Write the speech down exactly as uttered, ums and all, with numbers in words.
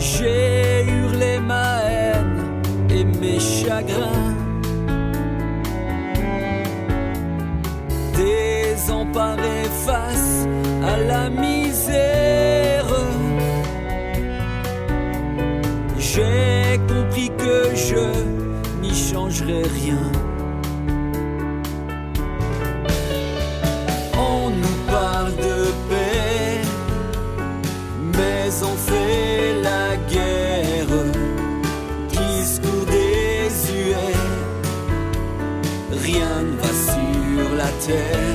J'ai hurlé ma haine et mes chagrins, désemparé face à la misère. J'ai compris que je n'y changerai rien. On nous parle de paix, mais on fait la guerre. Discours désuet, rien ne va sur la terre.